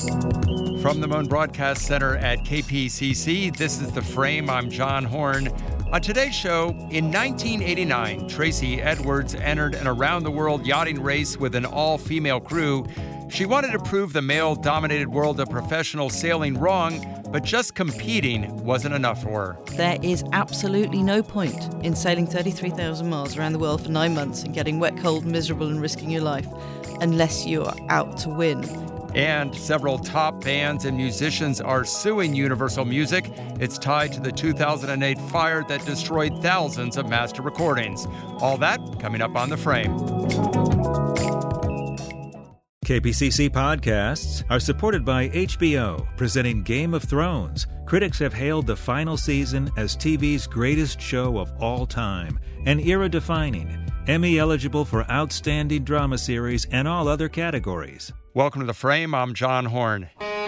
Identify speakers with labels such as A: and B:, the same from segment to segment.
A: From the Moan Broadcast Center at KPCC, this is The Frame. I'm John Horn. On today's show, in 1989, Tracy Edwards entered an around-the-world yachting race with an all-female crew. She wanted to prove the male-dominated world of professional sailing wrong, but just competing wasn't enough for her.
B: There is absolutely no point in sailing 33,000 miles around the world for 9 months and getting wet, cold, miserable and risking your life unless you're out to win.
A: And several top bands and musicians are suing Universal Music. It's tied to the 2008 fire that destroyed thousands of master recordings. All that coming up on The Frame.
C: KPCC podcasts are supported by HBO, presenting Game of Thrones. Critics have hailed the final season as TV's greatest show of all time, and era-defining, Emmy-eligible for Outstanding Drama Series and all other categories.
A: Welcome to The Frame. I'm John Horn.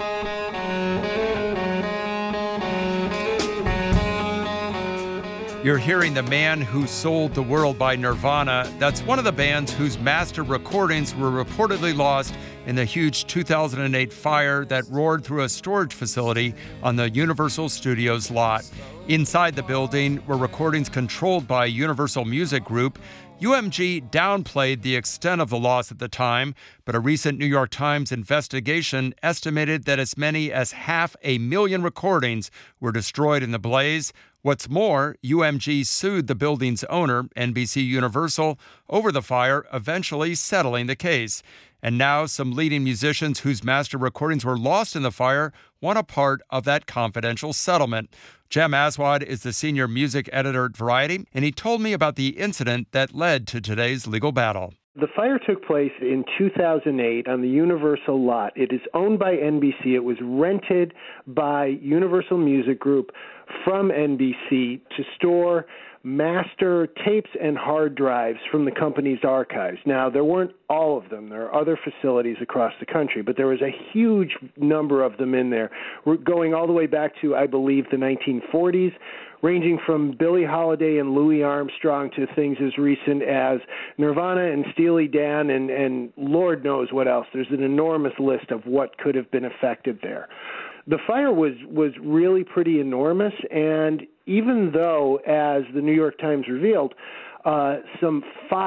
A: You're hearing The Man Who Sold the World by Nirvana. That's one of the bands whose master recordings were reportedly lost in the huge 2008 fire that roared through a storage facility on the Universal Studios lot. Inside the building were recordings controlled by Universal Music Group. UMG downplayed the extent of the loss at the time, but a recent New York Times investigation estimated that as many as 500,000 recordings were destroyed in the blaze. What's more, UMG sued the building's owner, NBC Universal, over the fire, eventually settling the case. And now some leading musicians whose master recordings were lost in the fire want a part of that confidential settlement. Jem Aswad is the senior music editor at Variety, and he told me about the incident that led to today's legal battle.
D: The fire took place in 2008 on the Universal lot. It is owned by NBC. It was rented by Universal Music Group from NBC to store master tapes and hard drives from the company's archives. Now, there weren't all of them. There are other facilities across the country, but there was a huge number of them in there. We're going all the way back to, I believe, the 1940s, ranging from Billie Holiday and Louis Armstrong to things as recent as Nirvana and Steely Dan and Lord knows what else. There's an enormous list of what could have been affected there. The fire was really pretty enormous, and even though, as the New York Times revealed, some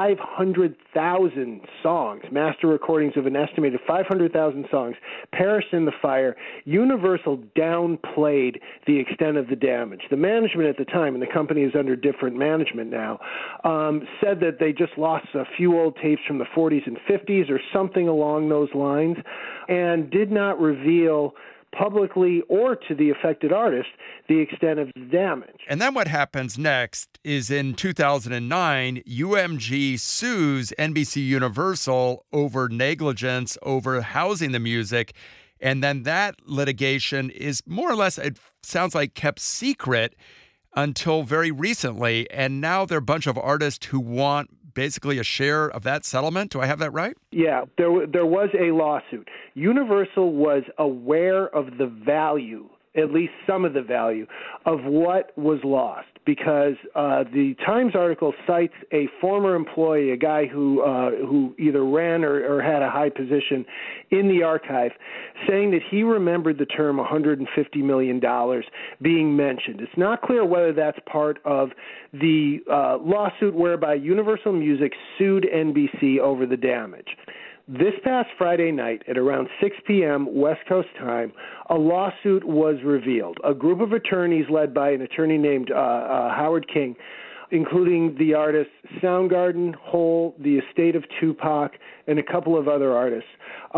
D: 500,000 songs, master recordings of an estimated 500,000 songs, perished in the fire, Universal downplayed the extent of the damage. The management at the time, and the company is under different management now, said that they just lost a few old tapes from the 40s and 50s or something along those lines, and did not reveal publicly or to the affected artist the extent of the damage.
A: And then what happens next is in 2009, UMG sues NBC Universal over negligence, over housing the music. And then that litigation is more or less, it sounds like, kept secret until very recently. And now there are a bunch of artists who want basically a share of that settlement. Do I have that right?
D: Yeah, there was a lawsuit. Universal was aware of the value, at least some of the value, of what was lost, because the Times article cites a former employee, a guy who either ran or had a high position in the archive, saying that he remembered the term $150 million being mentioned. It's not clear whether that's part of the lawsuit whereby Universal Music sued NBC over the damage. This past Friday night at around 6 p.m. West Coast time, a lawsuit was revealed. A group of attorneys led by an attorney named Howard King, including the artists Soundgarden, Hole, the estate of Tupac, and a couple of other artists,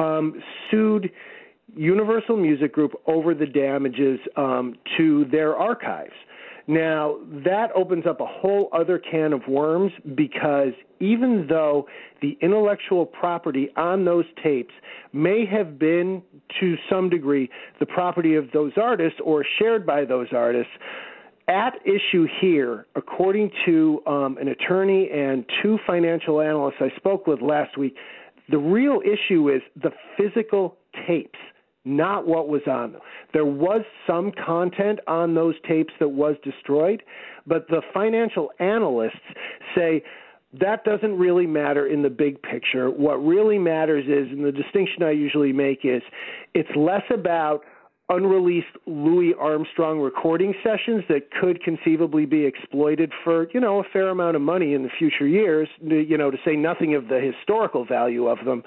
D: sued Universal Music Group over the damages to their archives. Now, that opens up a whole other can of worms, because even though the intellectual property on those tapes may have been, to some degree, the property of those artists or shared by those artists, at issue here, according to an attorney and two financial analysts I spoke with last week, the real issue is the physical tapes, not what was on them. There was some content on those tapes that was destroyed, but the financial analysts say that doesn't really matter in the big picture. What really matters is, and the distinction I usually make is, it's less about unreleased Louis Armstrong recording sessions that could conceivably be exploited for, a fair amount of money in the future years, to say nothing of the historical value of them.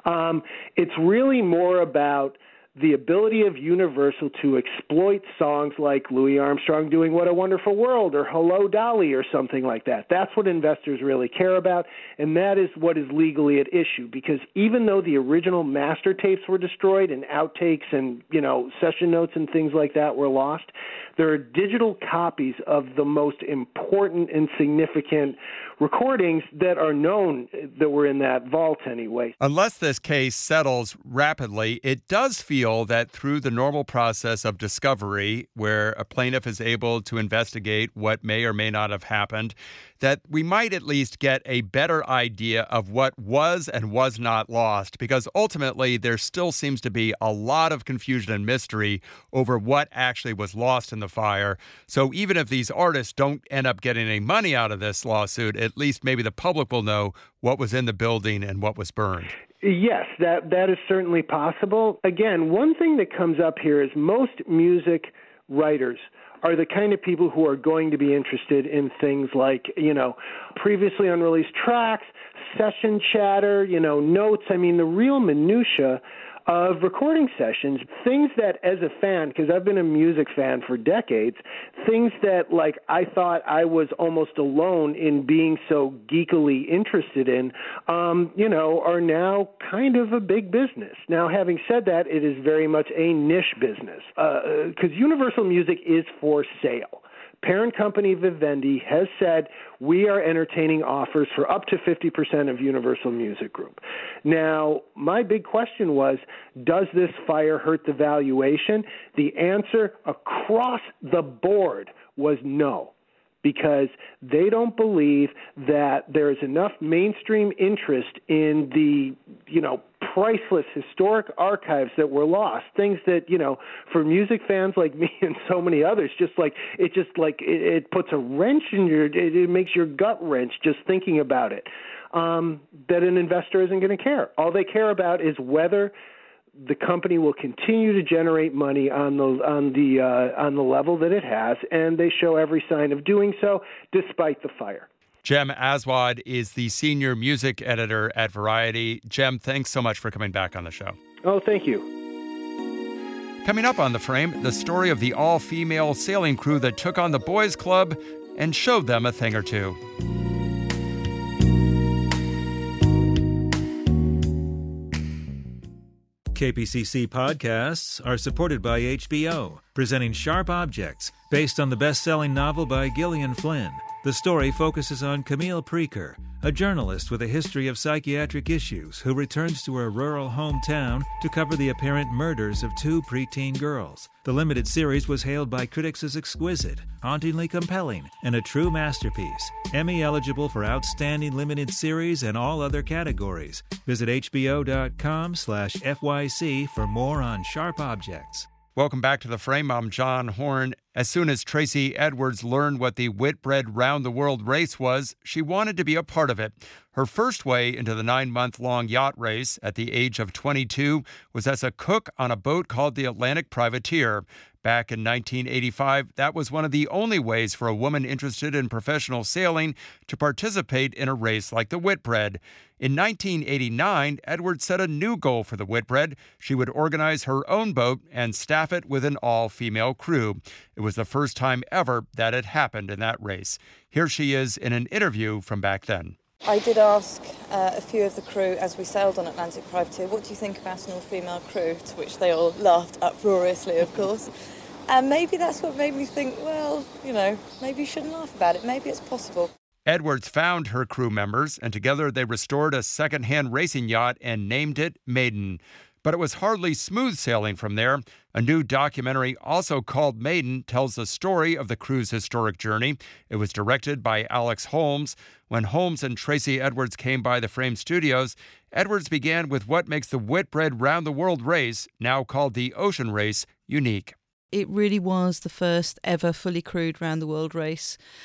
D: It's really more about the ability of Universal to exploit songs like Louis Armstrong doing What a Wonderful World or Hello, Dolly or something like that. That's what investors really care about, and that is what is legally at issue, because even though the original master tapes were destroyed and outtakes and, session notes and things like that were lost, there are digital copies of the most important and significant recordings that are known that were in that vault anyway.
A: Unless this case settles rapidly, it does feel that through the normal process of discovery, where a plaintiff is able to investigate what may or may not have happened, that we might at least get a better idea of what was and was not lost, because ultimately there still seems to be a lot of confusion and mystery over what actually was lost in the fire. So even if these artists don't end up getting any money out of this lawsuit, at least maybe the public will know what was in the building and what was burned.
D: Yes, that is certainly possible. Again, one thing that comes up here is most music writers are the kind of people who are going to be interested in things like, previously unreleased tracks, session chatter, notes. I mean, the real minutia of recording sessions, things that as a fan, because I've been a music fan for decades, things that I thought I was almost alone in being so geekily interested in, are now kind of a big business. Now, having said that, it is very much a niche business because Universal Music is for sale. Parent company Vivendi has said, we are entertaining offers for up to 50% of Universal Music Group. Now, my big question was, does this fire hurt the valuation? The answer across the board was no, because they don't believe that there is enough mainstream interest in the, priceless historic archives that were lost, things that, for music fans like me and so many others, it puts a wrench in it makes your gut wrench just thinking about it, that an investor isn't going to care. All they care about is whether the company will continue to generate money on the level that it has, and they show every sign of doing so despite the fire.
A: Jem Aswad is the senior music editor at Variety. Jem, thanks so much for coming back on the show.
D: Oh, thank you.
A: Coming up on The Frame, the story of the all-female sailing crew that took on the boys' club and showed them a thing or two.
C: KPCC podcasts are supported by HBO, presenting Sharp Objects, based on the best-selling novel by Gillian Flynn. The story focuses on Camille Preaker, a journalist with a history of psychiatric issues who returns to her rural hometown to cover the apparent murders of two preteen girls. The limited series was hailed by critics as exquisite, hauntingly compelling, and a true masterpiece. Emmy eligible for Outstanding Limited Series and all other categories. Visit hbo.com/FYC for more on Sharp Objects.
A: Welcome back to The Frame. I'm John Horn. As soon as Tracy Edwards learned what the Whitbread Round the World race was, she wanted to be a part of it. Her first way into the 9-month-long yacht race at the age of 22 was as a cook on a boat called the Atlantic Privateer. Back in 1985, that was one of the only ways for a woman interested in professional sailing to participate in a race like the Whitbread. In 1989, Edwards set a new goal for the Whitbread. She would organize her own boat and staff it with an all-female crew. It was the first time ever that had happened in that race. Here she is in an interview from back then.
E: I did ask a few of the crew as we sailed on Atlantic Privateer, what do you think about an all-female crew? To which they all laughed uproariously, of course. And maybe that's what made me think, well, maybe you shouldn't laugh about it. Maybe it's possible.
A: Edwards found her crew members, and together they restored a second-hand racing yacht and named it Maiden. But it was hardly smooth sailing from there. A new documentary, also called Maiden, tells the story of the crew's historic journey. It was directed by Alex Holmes. When Holmes and Tracy Edwards came by the Frame Studios, Edwards began with what makes the Whitbread Round the World race, now called the Ocean Race, unique.
B: It really was the first ever fully crewed round the world race.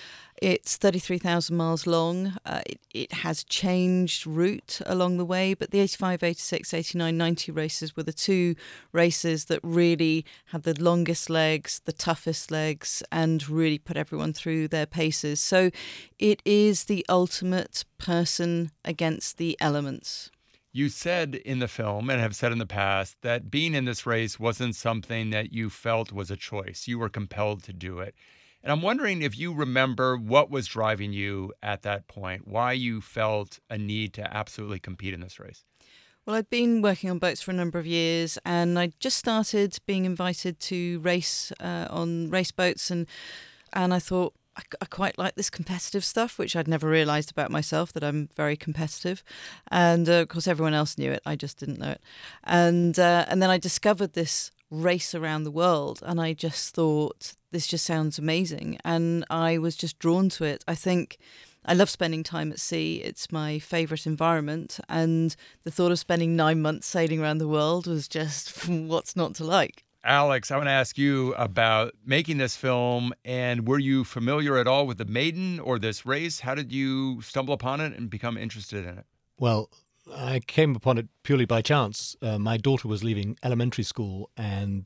B: It's 33,000 miles long. It has changed route along the way, but the 85, 86, 89, 90 races were the two races that really had the longest legs, the toughest legs, and really put everyone through their paces. So it is the ultimate person against the elements.
A: You said in the film, and have said in the past, that being in this race wasn't something that you felt was a choice. You were compelled to do it. And I'm wondering if you remember what was driving you at that point, why you felt a need to absolutely compete in this race.
B: Well, I'd been working on boats for a number of years, and I just started being invited to race on race boats, and I thought, I quite like this competitive stuff, which I'd never realised about myself, that I'm very competitive. And of course, everyone else knew it. I just didn't know it. And then I discovered this race around the world, and I just thought, this just sounds amazing. And I was just drawn to it. I think I love spending time at sea. It's my favourite environment. And the thought of spending 9 months sailing around the world was just what's not to like.
A: Alex, I want to ask you about making this film, and were you familiar at all with the Maiden or this race? How did you stumble upon it and become interested in it?
F: Well, I came upon it purely by chance. My daughter was leaving elementary school, and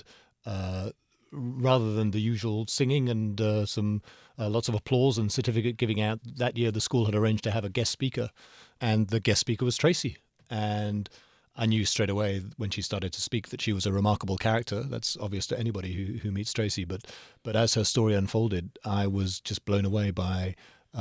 F: rather than the usual singing and some lots of applause and certificate giving out, that year the school had arranged to have a guest speaker, and the guest speaker was Tracy. And I knew straight away when she started to speak that she was a remarkable character. That's obvious to anybody who meets Tracy. But as her story unfolded, I was just blown away by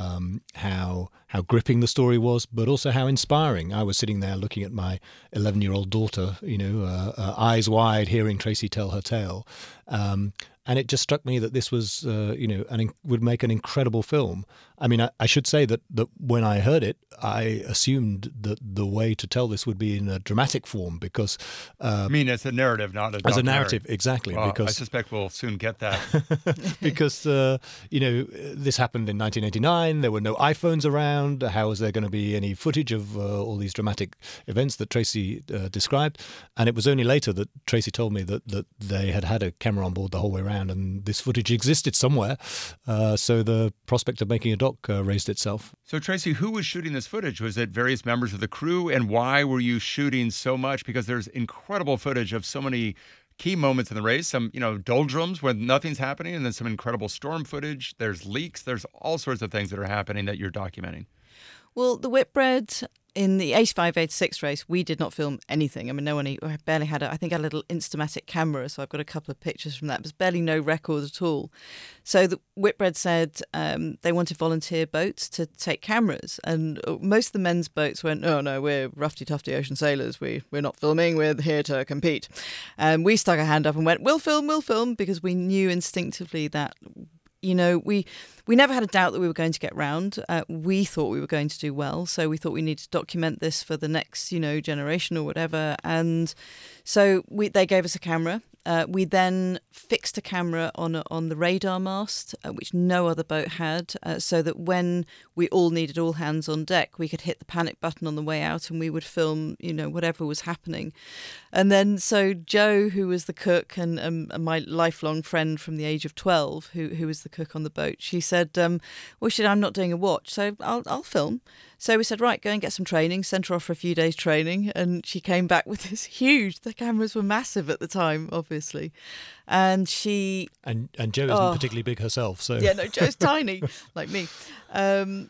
F: how gripping the story was, but also how inspiring. I was sitting there looking at my 11-year-old daughter, eyes wide, hearing Tracy tell her tale. And it just struck me that this was, would make an incredible film. I mean, I should say that when I heard it, I assumed that the way to tell this would be in a dramatic form because...
A: I mean, as a narrative, not a documentary.
F: As a narrative, exactly.
A: Well,
F: because
A: I suspect we'll soon get that.
F: Because, this happened in 1989. There were no iPhones around. How was there going to be any footage of all these dramatic events that Tracy described? And it was only later that Tracy told me that they had a camera on board the whole way around, and this footage existed somewhere. So the prospect of making a doc raised itself.
A: So, Tracy, who was shooting this footage? Was it various members of the crew? And why were you shooting so much? Because there's incredible footage of so many key moments in the race, some, doldrums when nothing's happening, and then some incredible storm footage. There's leaks. There's all sorts of things that are happening that you're documenting. Well,
B: the Whitbread in the 85, 86 race, we did not film anything. I mean, I barely had a little Instamatic camera, so I've got a couple of pictures from that. There's barely no record at all. So the Whitbread said they wanted volunteer boats to take cameras, and most of the men's boats went, "Oh no, we're roughy-tufty ocean sailors. We're not filming. We're here to compete." And we stuck our hand up and went, "We'll film," because we knew instinctively that. We never had a doubt that we were going to get round. We thought we were going to do well, so we thought we needed to document this for the next, generation or whatever. And so they gave us a camera. We then fixed a camera on the radar mast, which no other boat had, so that when we all needed all hands on deck, we could hit the panic button on the way out and we would film, whatever was happening. And then so Joe, who was the cook and my lifelong friend from the age of 12, who was the cook on the boat, she said, I'm not doing a watch, so I'll film. So we said, right, go and get some training, sent her off for a few days training, and she came back with this the cameras were massive at the time, obviously. And she... And
F: Jo isn't particularly big herself, so...
B: Yeah, no, Jo's tiny, like me. And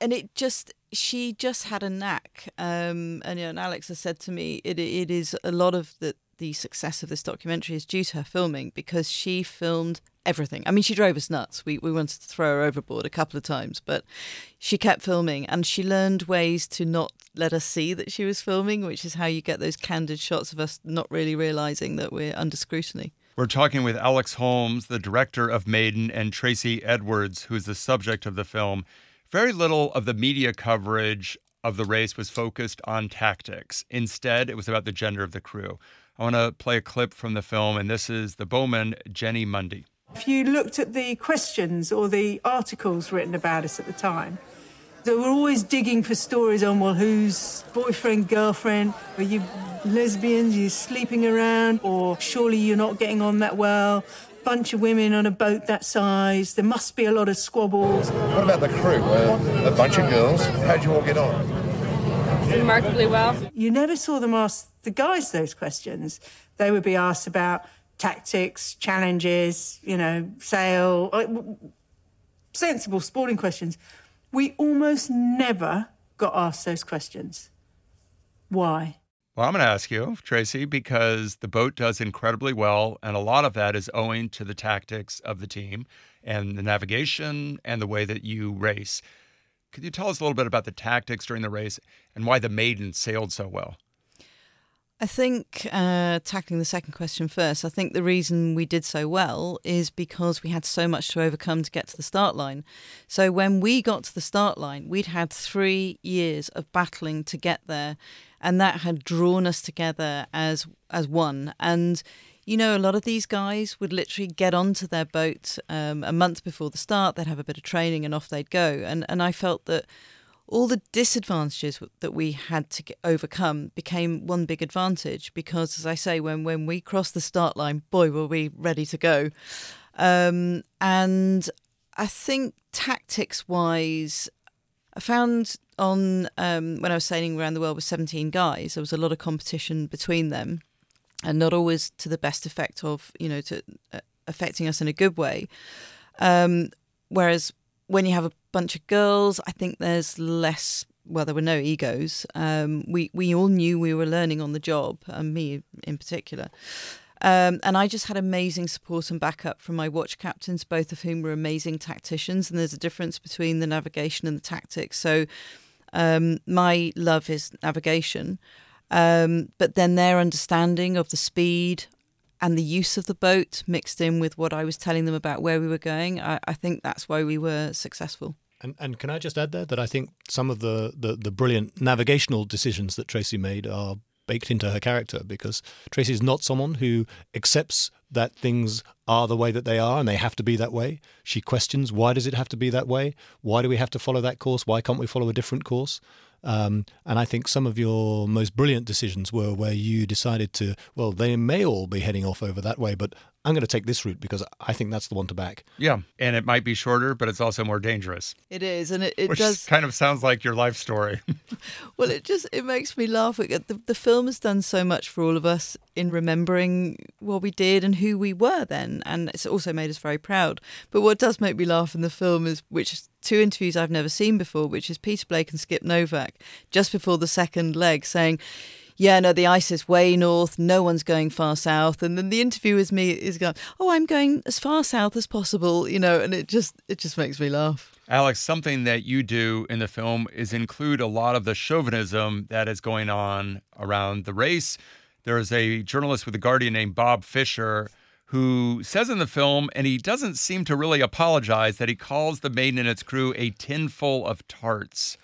B: she just had a knack. And Alex has said to me, it is a lot of the success of this documentary is due to her filming, because she filmed everything. I mean, she drove us nuts. We wanted to throw her overboard a couple of times, but she kept filming, and she learned ways to not let us see that she was filming, which is how you get those candid shots of us not really realising that we're under scrutiny.
A: We're talking with Alex Holmes, the director of Maiden, and Tracy Edwards, who's the subject of the film. Very little of the media coverage of the race was focused on tactics. Instead, it was about the gender of the crew. I want to play a clip from the film, and this is the bowman, Jenny Mundy.
G: If you looked at the questions or the articles written about us at the time, they were always digging for stories on, well, who's boyfriend, girlfriend, are you lesbians, are you sleeping around, or surely you're not getting on that well. bunch of women on a boat that size. There must be a lot of squabbles.
H: What about the crew? A bunch of girls. How'd you all get on?
E: Remarkably well.
G: You never saw them ask the guys those questions. They would be asked about tactics, challenges, sail, sensible sporting questions. We almost never got asked those questions. Why?
A: Well, I'm going to ask you, Tracy, because the boat does incredibly well, and a lot of that is owing to the tactics of the team and the navigation and the way that you race. Could you tell us a little bit about the tactics during the race and why the Maiden sailed so well?
B: I think, tackling the second question first, I think the reason we did so well is because we had so much to overcome to get to the start line. So when we got to the start line, we'd had 3 years of battling to get there, and that had drawn us together as one. And, a lot of these guys would literally get onto their boat a month before the start. They'd have a bit of training and off they'd go. And I felt that all the disadvantages that we had to overcome became one big advantage because, as I say, when we crossed the start line, boy, were we ready to go. And I think tactics-wise, I found when I was sailing around the world with 17 guys, there was a lot of competition between them and not always to the best effect of, affecting us in a good way. Whereas when you have a bunch of girls, I think there's less, well, there were no egos. We all knew we were learning on the job, and me in particular. And I just had amazing support and backup from my watch captains, both of whom were amazing tacticians. And there's a difference between the navigation and the tactics. So my love is navigation. But then their understanding of the speed and the use of the boat mixed in with what I was telling them about where we were going, I think that's why we were successful.
F: And can I just add there that I think some of the brilliant navigational decisions that Tracy made are baked into her character, because Tracy is not someone who accepts that things are the way that they are and they have to be that way. She questions, why does it have to be that way? Why do we have to follow that course? Why can't we follow a different course? And I think some of your most brilliant decisions were where you decided to, well, they may all be heading off over that way, but I'm going to take this route because I think that's the one to back.
A: Yeah, and it might be shorter, but it's also more dangerous.
B: It is, and it
A: Which
B: does
A: kind of sounds like your life story.
B: Well, it makes me laugh. The film has done so much for all of us in remembering what we did and who we were then, and it's also made us very proud. But what does make me laugh in the film is, which is 2 interviews I've never seen before, which is Peter Blake and Skip Novak just before the second leg saying, yeah, no, the ice is way north, no one's going far south. And then the interview with me is going, oh, I'm going as far south as possible, and it just makes me laugh.
A: Alex, something that you do in the film is include a lot of the chauvinism that is going on around the race. There is a journalist with The Guardian named Bob Fisher who says in the film, and he doesn't seem to really apologize, that he calls the Maiden and its crew a tin full of tarts.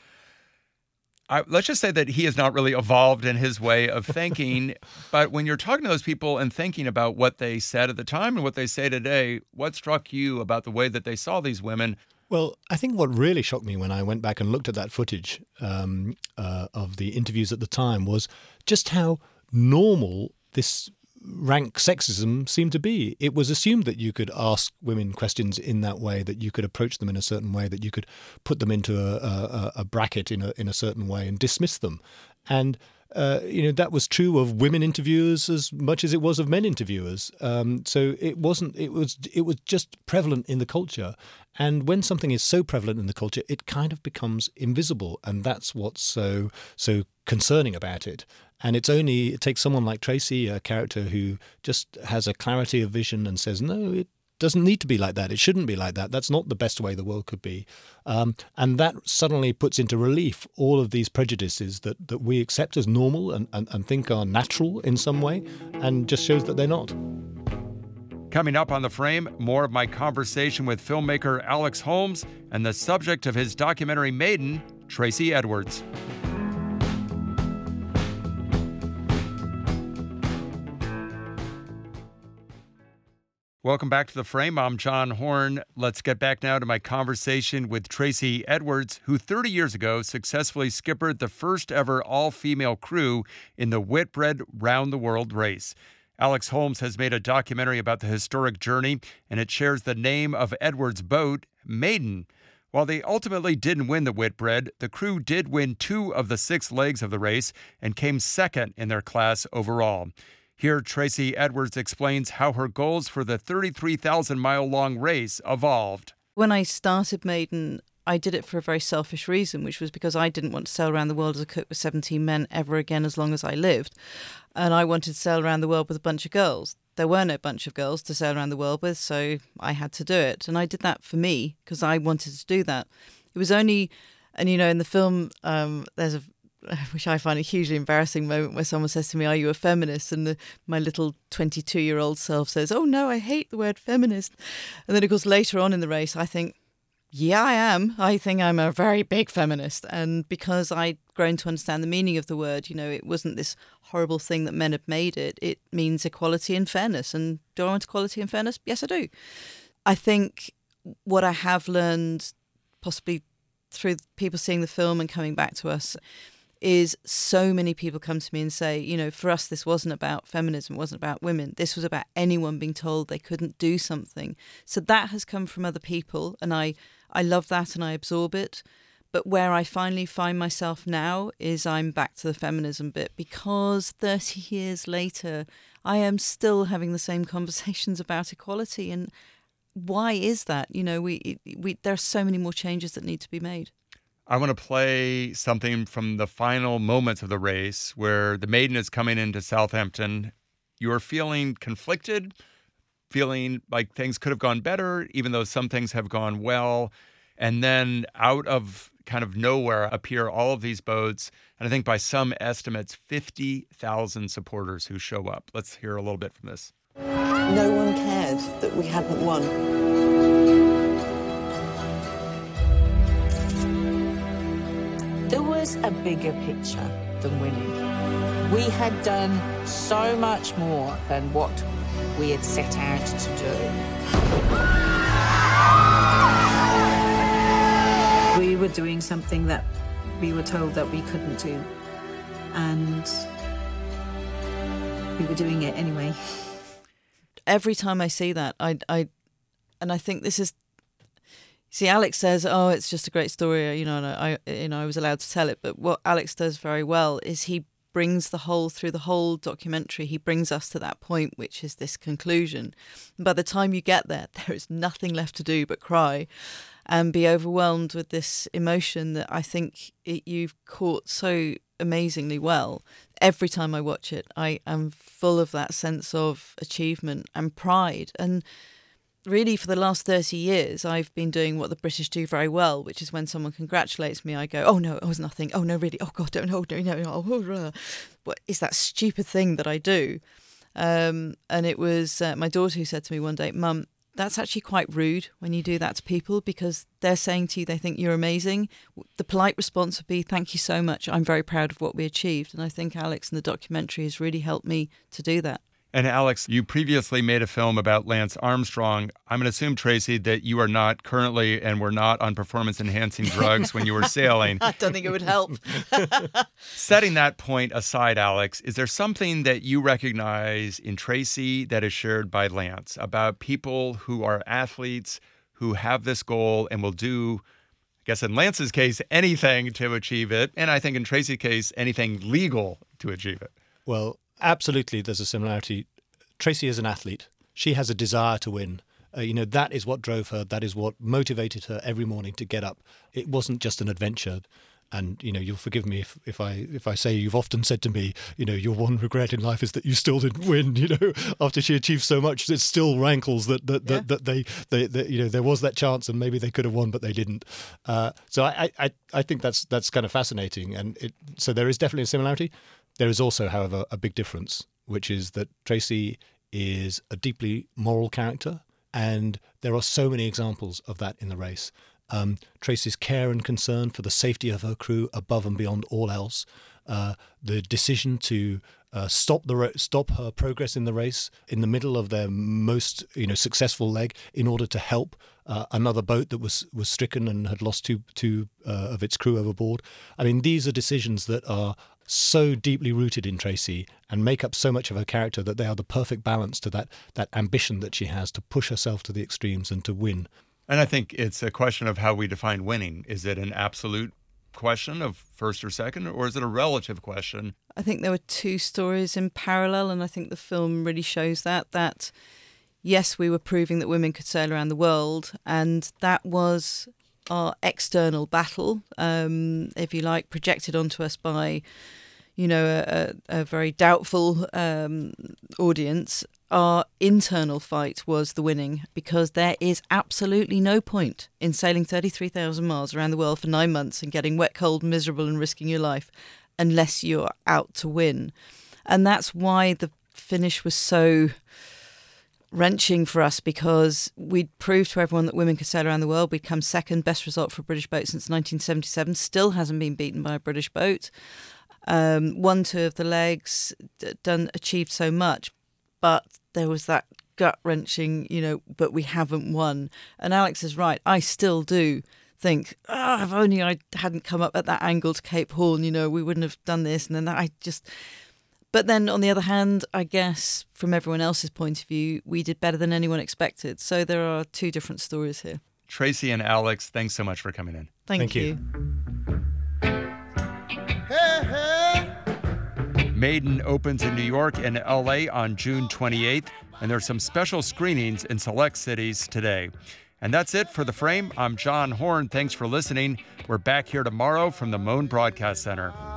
A: Let's just say that he has not really evolved in his way of thinking. But when you're talking to those people and thinking about what they said at the time and what they say today, what struck you about the way that they saw these women?
F: Well, I think what really shocked me when I went back and looked at that footage of the interviews at the time was just how normal this rank sexism seemed to be. It was assumed that you could ask women questions in that way, that you could approach them in a certain way, that you could put them into a bracket in a certain way and dismiss them. And that was true of women interviewers as much as it was of men interviewers. So it was just prevalent in the culture. And when something is so prevalent in the culture, it kind of becomes invisible. And that's what's so concerning about it. And it takes someone like Tracy, a character who just has a clarity of vision and says, no, it doesn't need to be like that. It shouldn't be like that. That's not the best way the world could be. And that suddenly puts into relief all of these prejudices that we accept as normal and think are natural in some way, and just shows that they're not.
A: Coming up on The Frame, more of my conversation with filmmaker Alex Holmes and the subject of his documentary Maiden, Tracy Edwards. Welcome back to The Frame. I'm John Horn. Let's get back now to my conversation with Tracy Edwards, who 30 years ago successfully skippered the first ever all-female crew in the Whitbread Round the World race. Alex Holmes has made a documentary about the historic journey, and it shares the name of Edward's boat, Maiden. While they ultimately didn't win the Whitbread, the crew did win 2 of the 6 legs of the race and came second in their class overall. Here, Tracy Edwards explains how her goals for the 33,000-mile-long race evolved.
B: When I started Maiden, I did it for a very selfish reason, which was because I didn't want to sail around the world as a cook with 17 men ever again as long as I lived. And I wanted to sail around the world with a bunch of girls. There were no bunch of girls to sail around the world with, so I had to do it. And I did that for me because I wanted to do that. It was only, and in the film, there's which I find a hugely embarrassing moment where someone says to me, "Are you a feminist?" And my little 22-year-old self says, "Oh no, I hate the word feminist." And then of course later on in the race, I think, yeah, I am. I think I'm a very big feminist. And because I'd grown to understand the meaning of the word, it wasn't this horrible thing that men had made it. It means equality and fairness. And do I want equality and fairness? Yes, I do. I think what I have learned, possibly through people seeing the film and coming back to us, is so many people come to me and say, for us, this wasn't about feminism, it wasn't about women. This was about anyone being told they couldn't do something. So that has come from other people, and I love that and I absorb it. But where I finally find myself now is I'm back to the feminism bit, because 30 years later, I am still having the same conversations about equality. And why is that? There are so many more changes that need to be made.
A: I want to play something from the final moments of the race where the Maiden is coming into Southampton. You're feeling conflicted, feeling like things could have gone better, even though some things have gone well. And then out of kind of nowhere appear all of these boats. And I think by some estimates, 50,000 supporters who show up. Let's hear a little bit from this.
E: No one cared that we hadn't won.
G: There was a bigger picture than winning. We had done so much more than what we had set out to do. We were doing something that we were told that we couldn't do, and we were doing it anyway.
B: Every time I see that, I think this is. See, Alex says, "Oh, it's just a great story," and I was allowed to tell it. But what Alex does very well is he brings through the whole documentary, he brings us to that point, which is this conclusion. And by the time you get there, there is nothing left to do but cry and be overwhelmed with this emotion that I think you've caught so amazingly well. Every time I watch it, I am full of that sense of achievement and pride. And really, for the last 30 years, I've been doing what the British do very well, which is when someone congratulates me, I go, "Oh, no, it was nothing. Oh, no, really. Oh, God, don't. No. What is that stupid thing that I do?" And it was my daughter who said to me one day, "Mum, that's actually quite rude when you do that to people, because they're saying to you they think you're amazing. The polite response would be, 'Thank you so much. I'm very proud of what we achieved.'" And I think Alex in the documentary has really helped me to do that.
A: And Alex, you previously made a film about Lance Armstrong. I'm going to assume, Tracy, that you are not currently and were not on performance-enhancing drugs when you were sailing.
B: I don't think it would help.
A: Setting that point aside, Alex, is there something that you recognize in Tracy that is shared by Lance about people who are athletes, who have this goal and will do, I guess in Lance's case, anything to achieve it, and I think in Tracy's case, anything legal to achieve it?
F: Well, absolutely, there's a similarity. Tracy is an athlete. She has a desire to win. That is what drove her. That is what motivated her every morning to get up. It wasn't just an adventure. And, you'll forgive me if I say you've often said to me, your one regret in life is that you still didn't win, after she achieved so much. It still rankles that they there was that chance and maybe they could have won, but they didn't. So I think that's kind of fascinating. And so there is definitely a similarity. There is also, however, a big difference, which is that Tracy is a deeply moral character, and there are so many examples of that in the race. Tracy's care and concern for the safety of her crew above and beyond all else, the decision to stop her progress in the race in the middle of their most successful leg in order to help another boat that was stricken and had lost two of its crew overboard. I mean, these are decisions that are so deeply rooted in Tracy and make up so much of her character that they are the perfect balance to that ambition that she has to push herself to the extremes and to win.
A: And I think it's a question of how we define winning. Is it an absolute question of first or second, or is it a relative question?
B: I think there were two stories in parallel, and I think the film really shows that yes, we were proving that women could sail around the world, and that was our external battle, if you like, projected onto us by, a very doubtful audience. Our internal fight was the winning, because there is absolutely no point in sailing 33,000 miles around the world for 9 months and getting wet, cold, miserable and risking your life unless you're out to win. And that's why the finish was so wrenching for us, because we'd proved to everyone that women could sail around the world. We'd come second, best result for a British boat since 1977, still hasn't been beaten by a British boat. Won 2 of the legs, achieved so much, but there was that gut-wrenching, but we haven't won. And Alex is right. I still do think, if only I hadn't come up at that angle to Cape Horn, we wouldn't have done this. And then But then on the other hand, I guess from everyone else's point of view, we did better than anyone expected. So there are two different stories here.
A: Tracy and Alex, thanks so much for coming in.
B: Thank you.
A: Maiden opens in New York and LA on June 28th, and there's some special screenings in select cities today. And that's it for The Frame. I'm John Horn. Thanks for listening. We're back here tomorrow from the Moan Broadcast Center.